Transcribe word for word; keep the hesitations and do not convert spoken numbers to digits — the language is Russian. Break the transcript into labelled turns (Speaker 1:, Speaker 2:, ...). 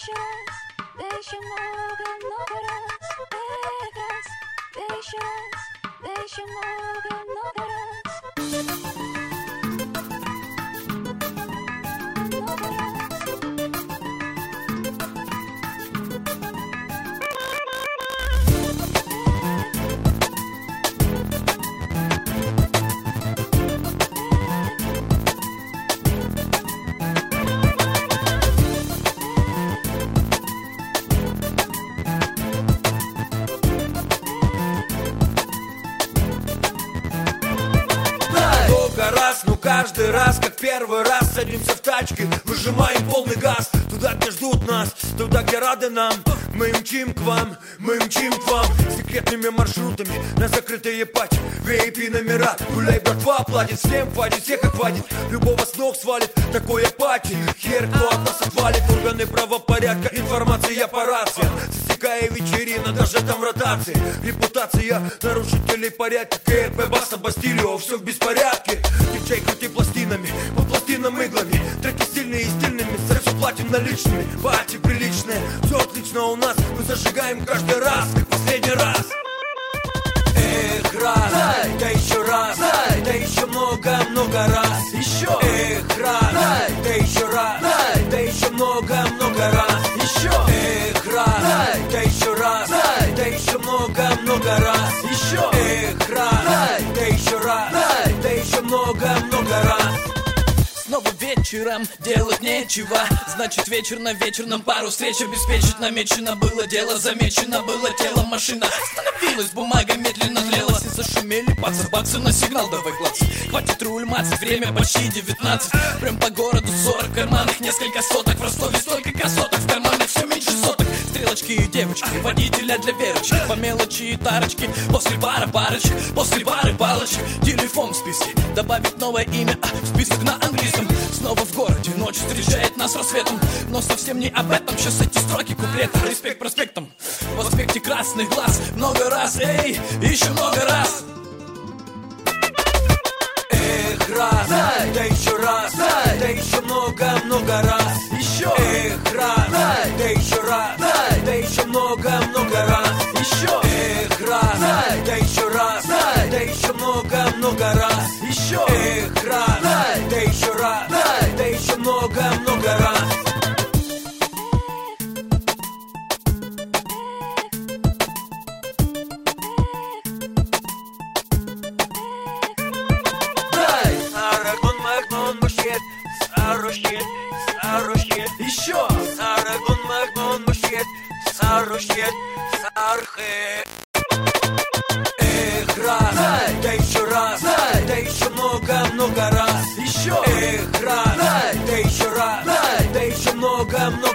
Speaker 1: сейчас, да еще много-много раз. Эх, раз, да еще раз, да еще много-много раз. Много раз.
Speaker 2: Раз, ну каждый раз, как первый раз, садимся в тачки, выжимаем полный газ. Туда, где ждут нас, туда, где рады нам. Мы мчим к вам, мы мчим к вам секретными маршрутами на закрытые пати, ви ай пи номера. Гуляй, братва, платит, всем хватит, всех охватит, любого с ног свалит такое пати. Хер кто от нас отвалит, органы правопорядка, информация по рациям. Засекая вечерина, даже там в ротации. Репутация нарушителей порядка, ка эр пэ, Баста, Бастилио, все в беспорядке. Дичай, крути пластинами, по пластинам иглами. Треки сильные и стильными, за все платим наличными. Пати приличные, все отлично у нас. Мы зажигаем каждый раз, как последний раз. Эх, раз, дай, да еще раз, дай, да еще много-много раз. Еще, эх, раз, дай, да еще раз, дай, да еще много-много раз. Еще, эх, раз, дай, да еще раз, дай, да еще много-много раз. Еще, эх, раз, дай, да еще раз, дай, да еще много-много раз.
Speaker 3: Снова вечером делать нечего, значит вечер на вечер нам пару встреч обеспечить. Намечено было дело, замечено было тело. Машина остановилась, бумага медленно длелась. И зашумели баксы, баксы на сигнал, давай глаз. Хватит руль мацать, время почти девятнадцать. Прям по городу сорок карманных, несколько соток. В Ростове столько красоток, в карманах все меньше соток. Стрелочки и девочки, водителя для верочки. По мелочи и тарочки, после бара барочек, после бары палочек. Телефон в списке, добавить новое имя, а, в список на английском. Снова в городе, ночь встречает нас рассветом. Но совсем не об этом, сейчас эти строки куплета. Респект проспектом, в аспекте красных глаз. Много раз, эй, еще много раз.
Speaker 2: Эх, раз, дай, да еще раз, дай, да еще много-много раз. Еще, эх, раз, дай, да еще раз, дай, да еще много-много раз. Еще, эх, раз, дай, да еще раз, дай, да еще много-много раз. Еще, эх, раз, дай, да еще раз, дай, да еще много-много раз. Еще Сарагон, Магнон, Мушет, Сарушет, Сархе. Эх, раз, дай, да еще раз, дай, да еще много-много раз. Еще, эх, раз, дай, да еще раз, дай, да еще много-много